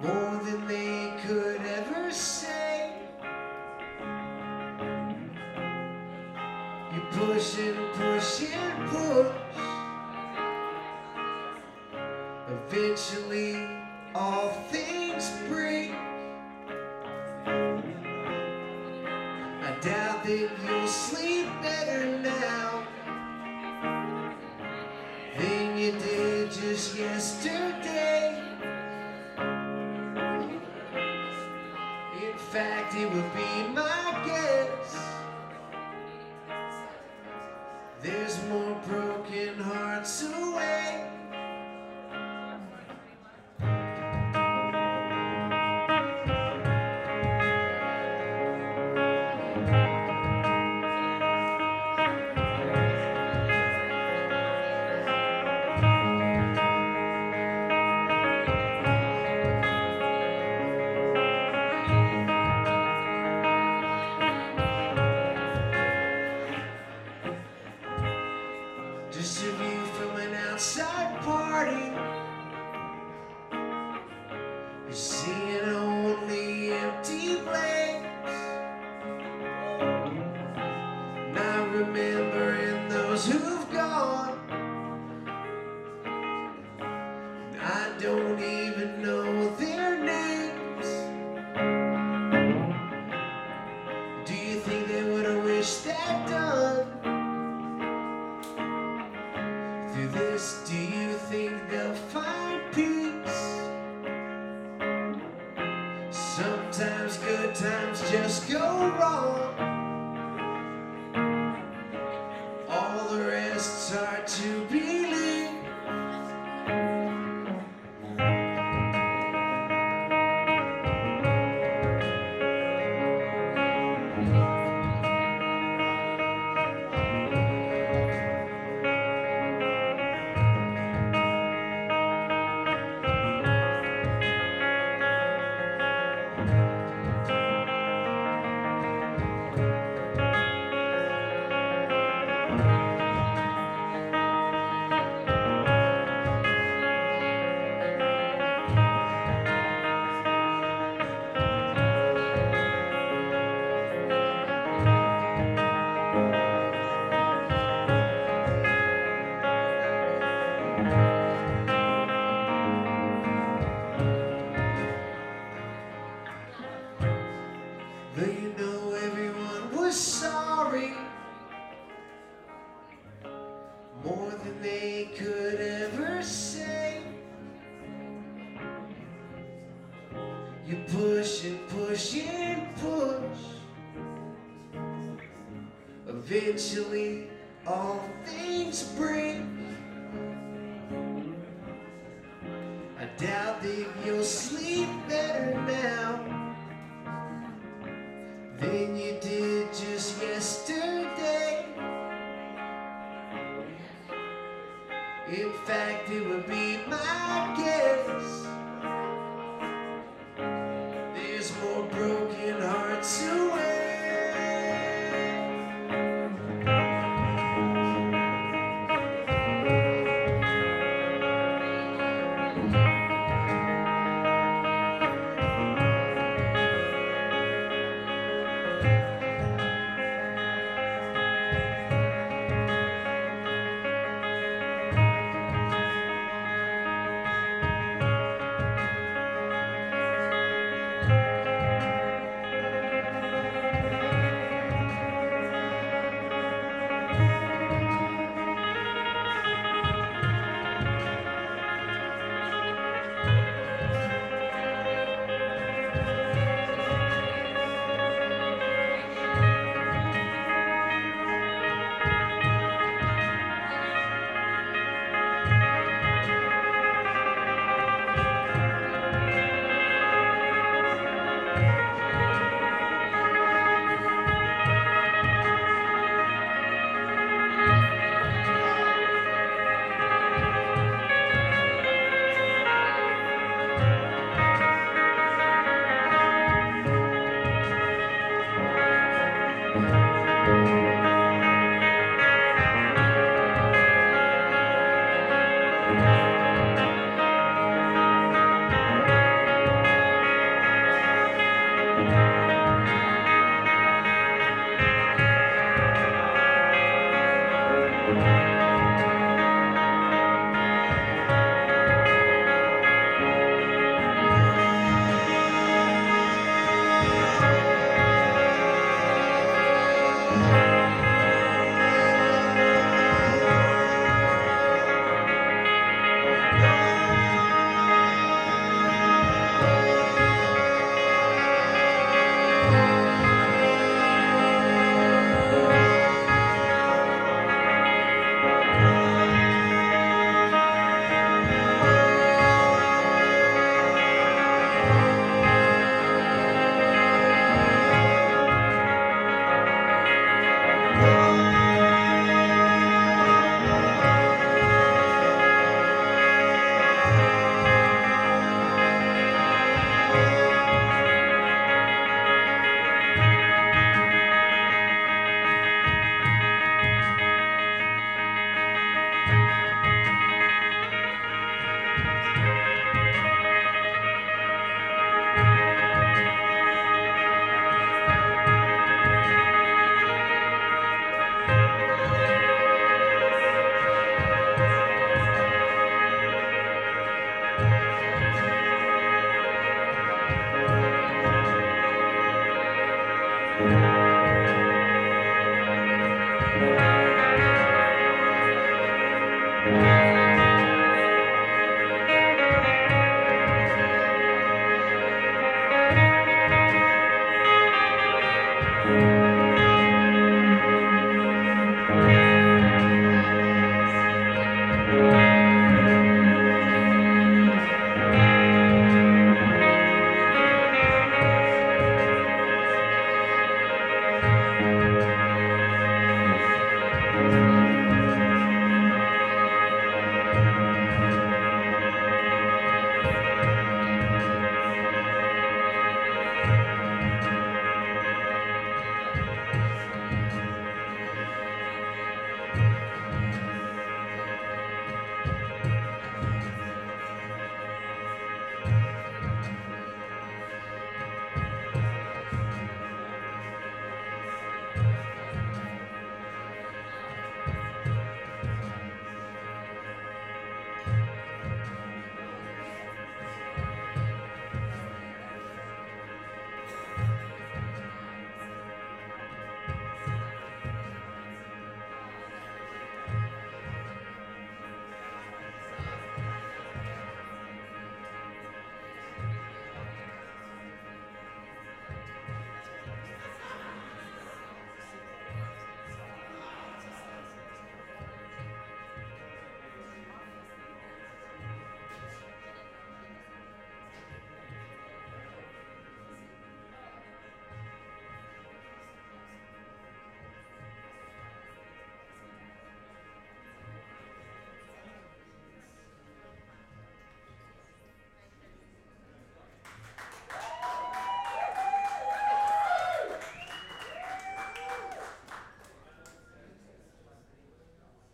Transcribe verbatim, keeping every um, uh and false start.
more than they could ever say. You push and push and push. Eventually all things break. I doubt that you'll sleep better now than you did just yesterday. In fact, it would be my guess there's more broken hearts away. Just a view from an outside party. You're seeing only empty lanes, not remembering those who've gone. I don't even know their names. Do you think they would have wished that done? Through this, do you think they'll find peace? Sometimes good times just go wrong. All the rest's hard to believe. Though you know everyone was sorry, more than they could ever say. You push and push and push. Eventually all things break. I doubt that you'll sleep better now than you did just yesterday. In fact, it would be my guess there's more broken hearts